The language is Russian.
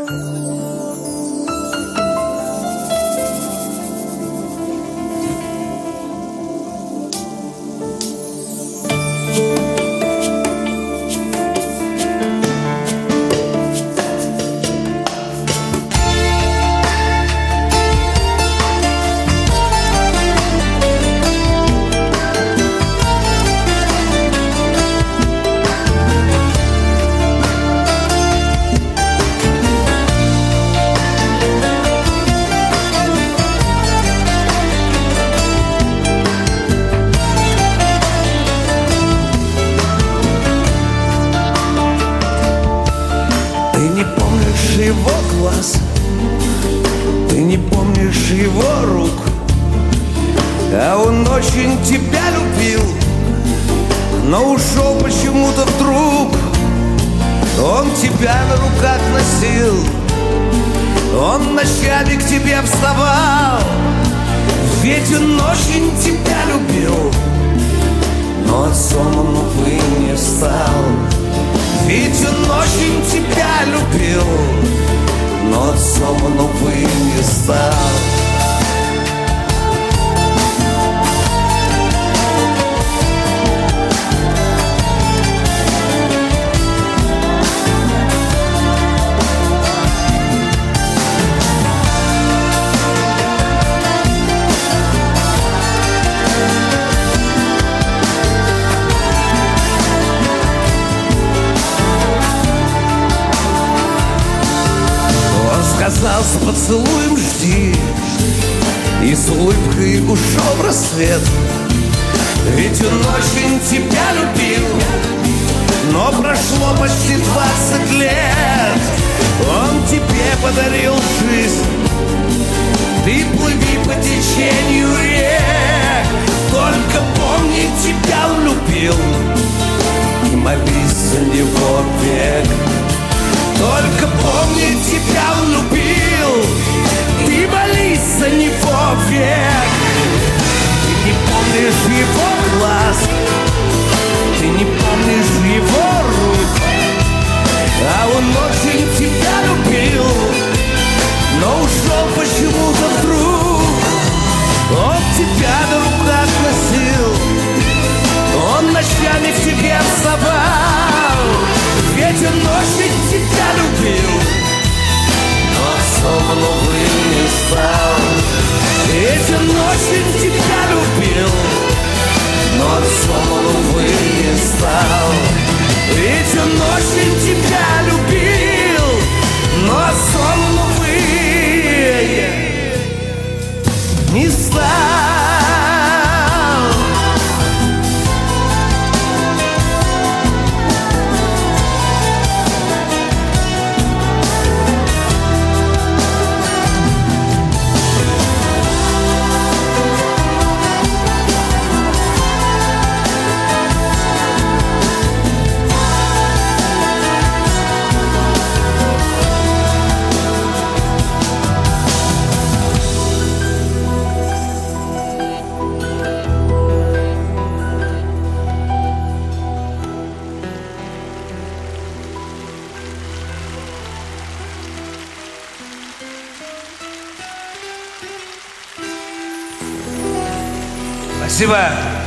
Его глаз, ты не помнишь его рук, а он очень тебя любил, но ушел почему-то вдруг. Он тебя на руках носил, он ночами к тебе вставал, ведь он очень тебя любил, но отцом он, увы, не стал. Ведь он очень тебя любил, но отцом он, увы, не стал. Сказал, с поцелуем жди, и с улыбкой ушел в рассвет. Ведь он очень тебя любил, но прошло почти 20 лет. Он тебе подарил жизнь, ты плыви по течению рек. Только помни, тебя он любил, и молись за него век. Только помни, тебя он любил, ты молись за него век. Ты не помнишь его глаз, ты не помнишь его рук, а он очень тебя любил, но ушел почему-то вдруг. Он тебя на руках носил, он ночами к тебе вставал, ведь он очень тебя любил, но отцом он, увы, не стал. Ведь он очень тебя любил, но отцом он, увы, не стал. Ведь он очень тебя любил, но отцом он, увы, не стал. Спасибо.